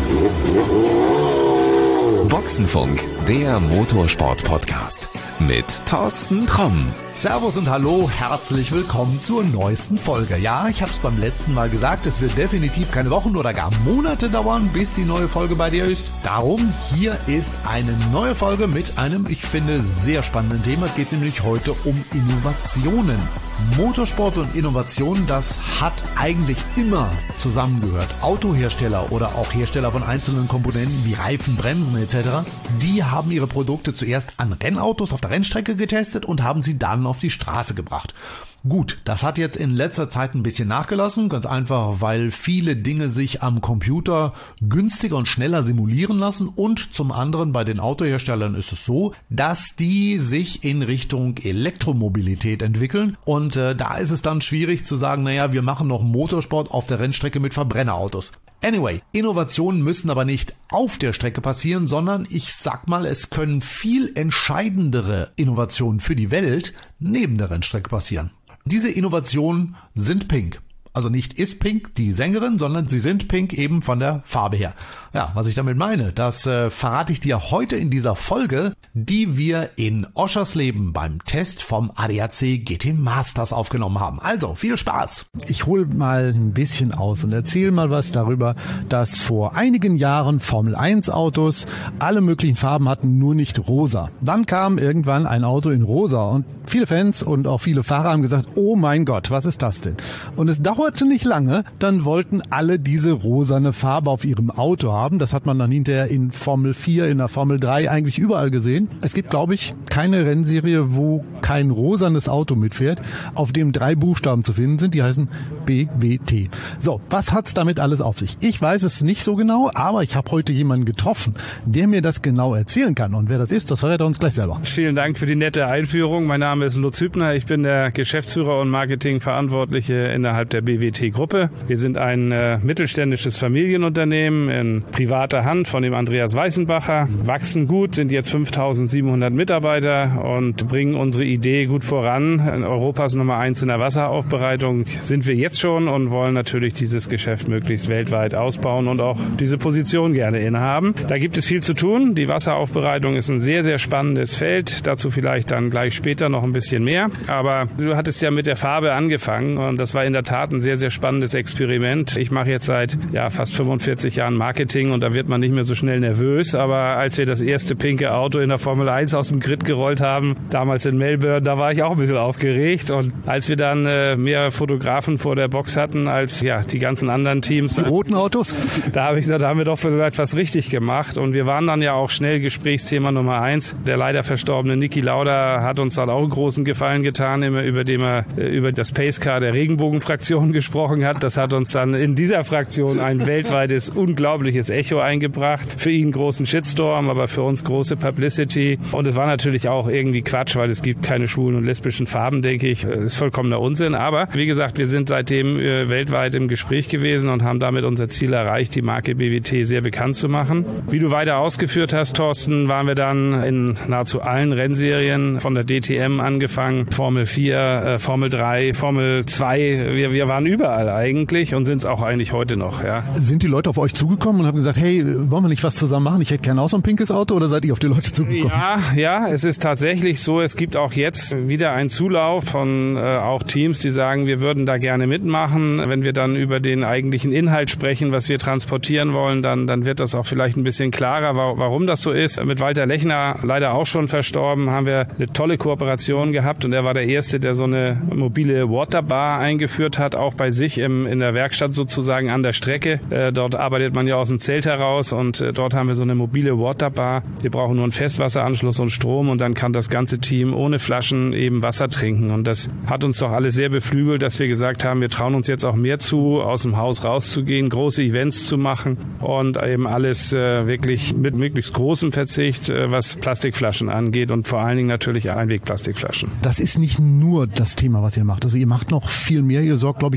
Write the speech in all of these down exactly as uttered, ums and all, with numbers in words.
Boxenfunk, der Motorsport-Podcast mit Thorsten Tromm. Servus und hallo, herzlich willkommen zur neuesten Folge. Ja, ich habe es beim letzten Mal gesagt, es wird definitiv keine Wochen oder gar Monate dauern, bis die neue Folge bei dir ist. Darum, hier ist eine neue Folge mit einem, ich finde, sehr spannenden Thema. Es geht nämlich heute um Innovationen. Motorsport und Innovation, das hat eigentlich immer zusammengehört. Autohersteller oder auch Hersteller von einzelnen Komponenten wie Reifen, Bremsen et cetera, die haben ihre Produkte zuerst an Rennautos auf der Rennstrecke getestet und haben sie dann auf die Straße gebracht. Gut, das hat jetzt in letzter Zeit ein bisschen nachgelassen, ganz einfach, weil viele Dinge sich am Computer günstiger und schneller simulieren lassen, und zum anderen bei den Autoherstellern ist es so, dass die sich in Richtung Elektromobilität entwickeln, und äh, da ist es dann schwierig zu sagen, naja, wir machen noch Motorsport auf der Rennstrecke mit Verbrennerautos. Anyway, Innovationen müssen aber nicht auf der Strecke passieren, sondern ich sag mal, es können viel entscheidendere Innovationen für die Welt neben der Rennstrecke passieren. Diese Innovationen sind pink. Also nicht ist Pink die Sängerin, sondern sie sind pink eben von der Farbe her. Ja, was ich damit meine, das äh, verrate ich dir heute in dieser Folge, die wir in Oschersleben beim Test vom A D A C G T Masters aufgenommen haben. Also, viel Spaß! Ich hole mal ein bisschen aus und erzähle mal was darüber, dass vor einigen Jahren Formel eins Autos alle möglichen Farben hatten, nur nicht rosa. Dann kam irgendwann ein Auto in rosa und viele Fans und auch viele Fahrer haben gesagt, oh mein Gott, was ist das denn? Und es dauerte nicht lange, dann wollten alle diese rosane Farbe auf ihrem Auto haben. Das hat man dann hinterher in Formel vier, in der Formel drei eigentlich überall gesehen. Es gibt, glaube ich, keine Rennserie, wo kein rosanes Auto mitfährt, auf dem drei Buchstaben zu finden sind, die heißen B W T. So, was hat's damit alles auf sich? Ich weiß es nicht so genau, aber ich habe heute jemanden getroffen, der mir das genau erzählen kann. Und wer das ist, das verrät er uns gleich selber. Vielen Dank für die nette Einführung. Mein Name ist Lutz Hübner. Ich bin der Geschäftsführer und Marketingverantwortliche innerhalb der B W T-Gruppe. Wir sind ein äh, mittelständisches Familienunternehmen in privater Hand von dem Andreas Weißenbacher, wachsen gut, sind jetzt fünftausendsiebenhundert Mitarbeiter und bringen unsere Idee gut voran. In Europas Nummer eins in der Wasseraufbereitung sind wir jetzt schon und wollen natürlich dieses Geschäft möglichst weltweit ausbauen und auch diese Position gerne innehaben. Da gibt es viel zu tun. Die Wasseraufbereitung ist ein sehr, sehr spannendes Feld. Dazu vielleicht dann gleich später noch ein bisschen mehr. Aber du hattest ja mit der Farbe angefangen und das war in der Tat ein sehr, sehr spannendes Experiment. Ich mache jetzt seit ja, fast fünfundvierzig Jahren Marketing und da wird man nicht mehr so schnell nervös. Aber als wir das erste pinke Auto in der Formel eins aus dem Grid gerollt haben, damals in Melbourne, da war ich auch ein bisschen aufgeregt. Und als wir dann äh, mehr Fotografen vor der Box hatten als ja die ganzen anderen Teams, die roten Autos, da habe ich gesagt, da haben wir doch vielleicht was richtig gemacht. Und wir waren dann ja auch schnell Gesprächsthema Nummer eins. Der leider verstorbene Niki Lauda hat uns dann auch einen großen Gefallen getan, über dem er über das Pacecar der Regenbogenfraktion gesprochen hat. Das hat uns dann in dieser Fraktion ein weltweites, unglaubliches Echo eingebracht. Für ihn großen Shitstorm, aber für uns große Publicity. Und es war natürlich auch irgendwie Quatsch, weil es gibt keine schwulen und lesbischen Farben, denke ich. Das ist vollkommener Unsinn. Aber wie gesagt, wir sind seitdem äh, weltweit im Gespräch gewesen und haben damit unser Ziel erreicht, die Marke B W T sehr bekannt zu machen. Wie du weiter ausgeführt hast, Thorsten, waren wir dann in nahezu allen Rennserien, von der D T M angefangen, Formel vier, äh, Formel drei, Formel zwei. Wir, wir waren überall eigentlich und sind es auch eigentlich heute noch. Ja. Sind die Leute auf euch zugekommen und haben gesagt, hey, wollen wir nicht was zusammen machen? Ich hätte gerne auch so ein pinkes Auto, oder seid ihr auf die Leute zugekommen? Ja, ja, es ist tatsächlich so. Es gibt auch jetzt wieder einen Zulauf von äh, auch Teams, die sagen, wir würden da gerne mitmachen. Wenn wir dann über den eigentlichen Inhalt sprechen, was wir transportieren wollen, dann, dann wird das auch vielleicht ein bisschen klarer, warum das so ist. Mit Walter Lechner, leider auch schon verstorben, haben wir eine tolle Kooperation gehabt und er war der Erste, der so eine mobile Waterbar eingeführt hat, auch bei sich im, in der Werkstatt sozusagen an der Strecke. Äh, dort arbeitet man ja aus dem Zelt heraus und äh, dort haben wir so eine mobile Waterbar. Wir brauchen nur einen Festwasseranschluss und Strom und dann kann das ganze Team ohne Flaschen eben Wasser trinken. Und das hat uns doch alles sehr beflügelt, dass wir gesagt haben, wir trauen uns jetzt auch mehr zu, aus dem Haus rauszugehen, große Events zu machen und eben alles äh, wirklich mit möglichst großem Verzicht, äh, was Plastikflaschen angeht und vor allen Dingen natürlich Einwegplastikflaschen. Das ist nicht nur das Thema, was ihr macht. Also ihr macht noch viel mehr. Ihr sorgt, glaube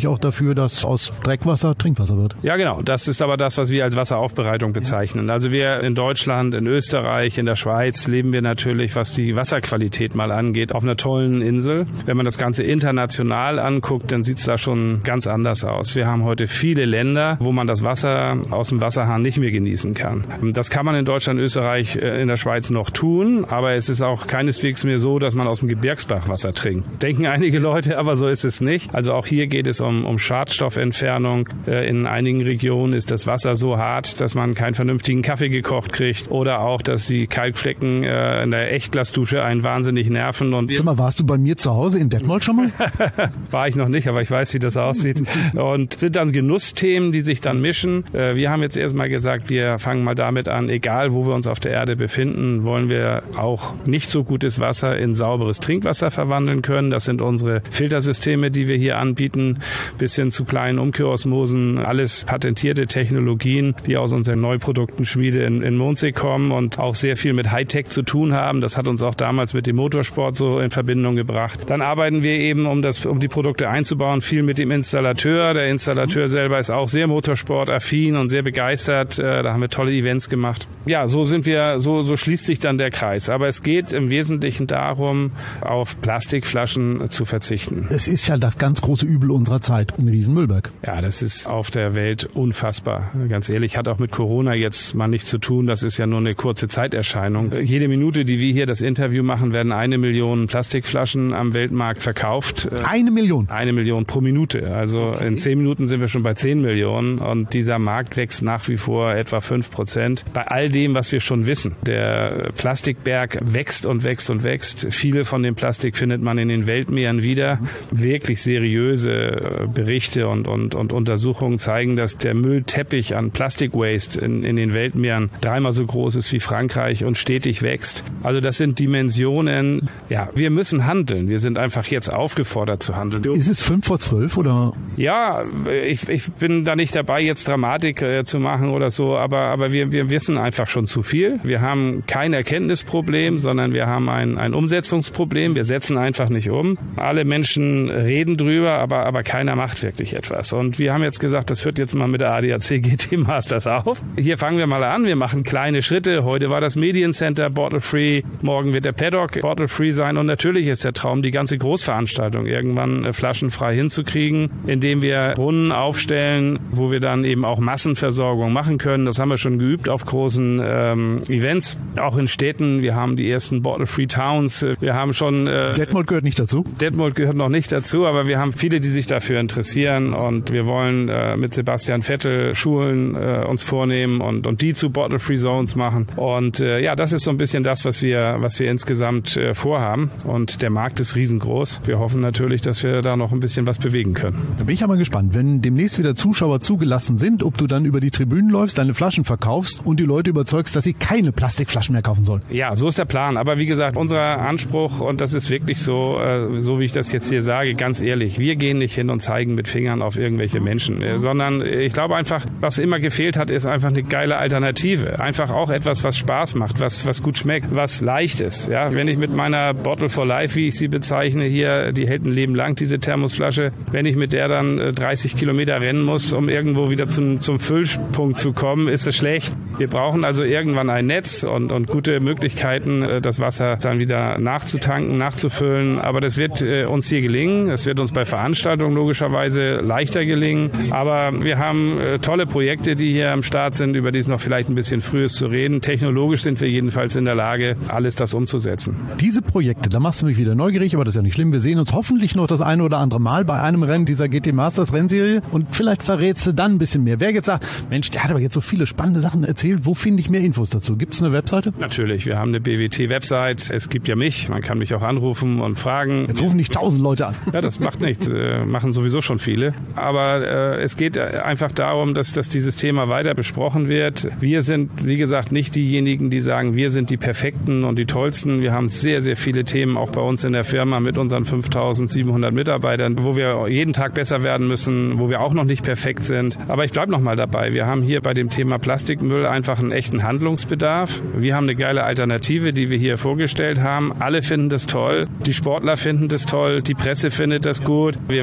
ich, auch dafür, dass aus Dreckwasser Trinkwasser wird. Ja, genau. Das ist aber das, was wir als Wasseraufbereitung bezeichnen. Also wir in Deutschland, in Österreich, in der Schweiz leben wir natürlich, was die Wasserqualität mal angeht, auf einer tollen Insel. Wenn man das Ganze international anguckt, dann sieht es da schon ganz anders aus. Wir haben heute viele Länder, wo man das Wasser aus dem Wasserhahn nicht mehr genießen kann. Das kann man in Deutschland, Österreich, in der Schweiz noch tun, aber es ist auch keineswegs mehr so, dass man aus dem Gebirgsbach Wasser trinkt. Denken einige Leute, aber so ist es nicht. Also auch hier geht es um, um Schadstoffentfernung. In einigen Regionen ist das Wasser so hart, dass man keinen vernünftigen Kaffee gekocht kriegt oder auch, dass die Kalkflecken in der Echtglasdusche einen wahnsinnig nerven. Und Sag mal, warst du bei mir zu Hause in Detmold schon mal? War ich noch nicht, aber ich weiß, wie das aussieht. Und sind dann Genussthemen, die sich dann mischen. Wir haben jetzt erstmal gesagt, wir fangen mal damit an, egal wo wir uns auf der Erde befinden, wollen wir auch nicht so gutes Wasser in sauberes Trinkwasser verwandeln können. Das sind unsere Filtersysteme, die wir hier anbieten, bis hin zu kleinen Umkehrosmosen, alles patentierte Technologien, die aus unserer Neuproduktenschmiede in, in Mondsee kommen und auch sehr viel mit Hightech zu tun haben. Das hat uns auch damals mit dem Motorsport so in Verbindung gebracht. Dann arbeiten wir eben, um das, um die Produkte einzubauen, viel mit dem Installateur. Der Installateur selber ist auch sehr motorsportaffin und sehr begeistert. Da haben wir tolle Events gemacht. Ja, so sind wir, so, so schließt sich dann der Kreis. Aber es geht im Wesentlichen darum, auf Plastikflaschen zu verzichten. Es ist ja das ganz große Übel unserer Zeit, ein Riesenmüllberg. Ja, das ist auf der Welt unfassbar. Ganz ehrlich, hat auch mit Corona jetzt mal nichts zu tun. Das ist ja nur eine kurze Zeiterscheinung. Jede Minute, die wir hier das Interview machen, werden eine Million Plastikflaschen am Weltmarkt verkauft. Eine Million? Eine Million pro Minute. Also okay. In zehn Minuten sind wir schon bei zehn Millionen und dieser Markt wächst nach wie vor etwa fünf Prozent. Bei all dem, was wir schon wissen. Der Plastikberg wächst und wächst und wächst. Viele von dem Plastik findet man in den Weltmeeren wieder. Wirklich seriöse Berichte und, und, und Untersuchungen zeigen, dass der Müllteppich an Plastik-Waste in, in den Weltmeeren dreimal so groß ist wie Frankreich und stetig wächst. Also das sind Dimensionen. Ja, wir müssen handeln. Wir sind einfach jetzt aufgefordert zu handeln. Ist es fünf vor zwölf oder? Ja, ich, ich bin da nicht dabei, jetzt Dramatik äh, zu machen oder so, aber, aber wir, wir wissen einfach schon zu viel. Wir haben kein Erkenntnisproblem, sondern wir haben ein, ein Umsetzungsproblem. Wir setzen einfach nicht um. Alle Menschen reden drüber, aber, aber keiner macht wirklich etwas. Und wir haben jetzt gesagt, das hört jetzt mal mit der A D A C G T Masters auf. Hier fangen wir mal an. Wir machen kleine Schritte. Heute war das Mediencenter Bottle Free. Morgen wird der Paddock Bottle Free sein. Und natürlich ist der Traum, die ganze Großveranstaltung irgendwann flaschenfrei hinzukriegen, indem wir Brunnen aufstellen, wo wir dann eben auch Massenversorgung machen können. Das haben wir schon geübt auf großen ähm, Events, auch in Städten. Wir haben die ersten Bottle Free Towns. Wir haben schon... Äh, Detmold gehört nicht dazu? Detmold gehört noch nicht dazu, aber wir haben viele, die sich dafür interessieren und wir wollen äh, mit Sebastian Vettel Schulen äh, uns vornehmen und, und die zu Bottle Free Zones machen. Und äh, ja, das ist so ein bisschen das, was wir, was wir insgesamt äh, vorhaben. Und der Markt ist riesengroß. Wir hoffen natürlich, dass wir da noch ein bisschen was bewegen können. Da bin ich aber gespannt, wenn demnächst wieder Zuschauer zugelassen sind, ob du dann über die Tribünen läufst, deine Flaschen verkaufst und die Leute überzeugst, dass sie keine Plastikflaschen mehr kaufen sollen. Ja, so ist der Plan. Aber wie gesagt, unser Anspruch, und das ist wirklich so, äh, so wie ich das jetzt hier sage, ganz ehrlich, wir gehen nicht hin und zeigen mit Fingern auf irgendwelche Menschen, äh, sondern ich glaube einfach, was immer gefehlt hat, ist einfach eine geile Alternative. Einfach auch etwas, was Spaß macht, was, was gut schmeckt, was leicht ist. Ja, wenn ich mit meiner Bottle for Life, wie ich sie bezeichne, hier, die hält ein Leben lang, diese Thermosflasche, wenn ich mit der dann äh, dreißig Kilometer rennen muss, um irgendwo wieder zum, zum Füllpunkt zu kommen, ist es schlecht. Wir brauchen also irgendwann ein Netz und, und gute Möglichkeiten, äh, das Wasser dann wieder nachzutanken, nachzufüllen. Aber das wird äh, uns hier gelingen. Es wird uns bei Veranstaltungen logischerweise leichter gelingen. Aber wir haben äh, tolle Projekte, die hier am Start sind, über die es noch vielleicht ein bisschen früh ist zu reden. Technologisch sind wir jedenfalls in der Lage, alles das umzusetzen. Diese Projekte, da machst du mich wieder neugierig, aber das ist ja nicht schlimm. Wir sehen uns hoffentlich noch das eine oder andere Mal bei einem Rennen dieser G T Masters Rennserie und vielleicht verrätst du dann ein bisschen mehr. Wer jetzt sagt, Mensch, der hat aber jetzt so viele spannende Sachen erzählt, wo finde ich mehr Infos dazu? Gibt es eine Webseite? Natürlich, wir haben eine B W T-Website. Es gibt ja mich, man kann mich auch anrufen und fragen. Jetzt rufen nicht tausend Leute an. Ja, das macht nichts, äh, machen sowieso schon viele. Aber äh, es geht einfach darum, dass, dass dieses Thema weiter besprochen wird. Wir sind, wie gesagt, nicht diejenigen, die sagen, wir sind die Perfekten und die Tollsten. Wir haben sehr, sehr viele Themen auch bei uns in der Firma mit unseren fünftausendsiebenhundert Mitarbeitern, wo wir jeden Tag besser werden müssen, wo wir auch noch nicht perfekt sind. Aber ich bleibe noch mal dabei. Wir haben hier bei dem Thema Plastikmüll einfach einen echten Handlungsbedarf. Wir haben eine geile Alternative, die wir hier vorgestellt haben. Alle finden das toll. Die Sportler finden das toll. Die Presse findet das gut. Wir waren gestern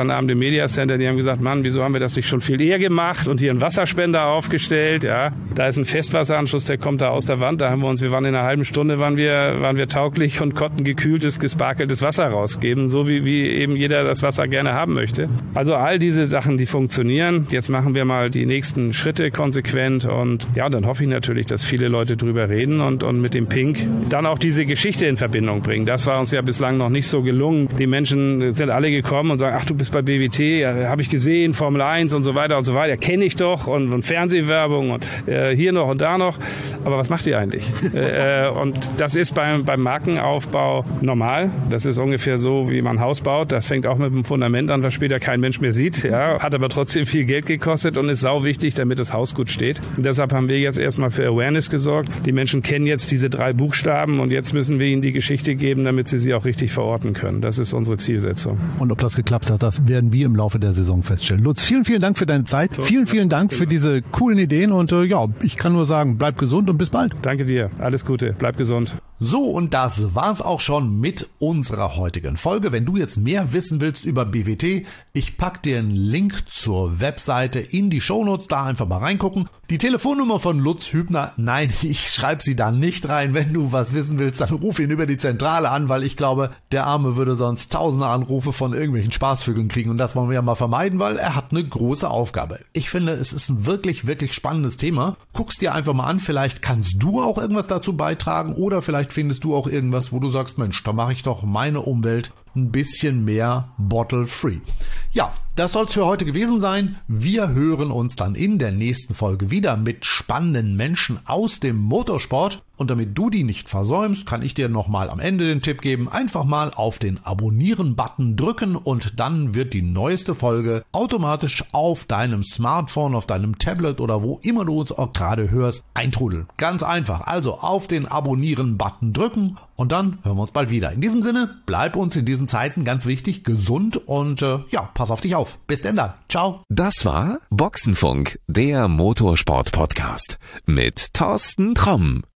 gestern Abend im Media Center, die haben gesagt, Mann, wieso haben wir das nicht schon viel eher gemacht und hier einen Wasserspender aufgestellt, ja. Da ist ein Festwasseranschluss, der kommt da aus der Wand, da haben wir uns, wir waren in einer halben Stunde, waren wir, waren wir tauglich und konnten gekühltes, gesparkeltes Wasser rausgeben, so wie, wie eben jeder das Wasser gerne haben möchte. Also all diese Sachen, die funktionieren. Jetzt machen wir mal die nächsten Schritte konsequent und ja, dann hoffe ich natürlich, dass viele Leute drüber reden und, und mit dem Pink dann auch diese Geschichte in Verbindung bringen. Das war uns ja bislang noch nicht so gelungen. Die Menschen sind alle gekommen und sagen, ach, du bist bei B W T, ja, habe ich gesehen, Formel eins und so weiter und so weiter, kenne ich doch und, und Fernsehwerbung und äh, hier noch und da noch. Aber was macht ihr eigentlich? äh, und das ist beim, beim Markenaufbau normal. Das ist ungefähr so, wie man ein Haus baut. Das fängt auch mit dem Fundament an, was später kein Mensch mehr sieht. Ja, hat aber trotzdem viel Geld gekostet und ist sau wichtig, damit das Haus gut steht. Und deshalb haben wir jetzt erstmal für Awareness gesorgt. Die Menschen kennen jetzt diese drei Buchstaben und jetzt müssen wir ihnen die Geschichte geben, damit sie sie auch richtig verorten können. Das ist unsere Zielsetzung. Und ob das geklappt hat, das werden wir im Laufe der Saison feststellen. Lutz, vielen, vielen Dank für deine Zeit. So, vielen, vielen Dank für diese coolen Ideen und äh, ja, ich kann nur sagen, bleib gesund und bis bald. Danke dir. Alles Gute. Bleib gesund. So, und das war's auch schon mit unserer heutigen Folge. Wenn du jetzt mehr wissen willst über B W T, ich pack dir einen Link zur Webseite in die Shownotes, da einfach mal reingucken. Die Telefonnummer von Lutz Hübner, nein, ich schreibe sie da nicht rein. Wenn du was wissen willst, dann ruf ihn über die Zentrale an, weil ich glaube, der Arme würde sonst tausende Anrufe von irgendwelchen Spaßvögeln kriegen und das wollen wir ja mal vermeiden, weil er hat eine große Aufgabe. Ich finde, es ist ein wirklich, wirklich spannendes Thema. Guck's dir einfach mal an, vielleicht kannst du auch irgendwas dazu beitragen oder vielleicht findest du auch irgendwas, wo du sagst, Mensch, da mache ich doch meine Umwelt ein bisschen mehr bottle-free. Ja, das soll's für heute gewesen sein. Wir hören uns dann in der nächsten Folge wieder mit spannenden Menschen aus dem Motorsport. Und damit du die nicht versäumst, kann ich dir nochmal am Ende den Tipp geben, einfach mal auf den Abonnieren-Button drücken und dann wird die neueste Folge automatisch auf deinem Smartphone, auf deinem Tablet oder wo immer du uns auch gerade hörst, eintrudeln. Ganz einfach. Also auf den Abonnieren-Button drücken und dann hören wir uns bald wieder. In diesem Sinne, bleib uns in diesen Zeiten ganz wichtig, gesund und äh, ja, pass auf dich auf. Bis denn dann. Ciao. Das war Boxenfunk, der Motorsport-Podcast mit Thorsten Tromm.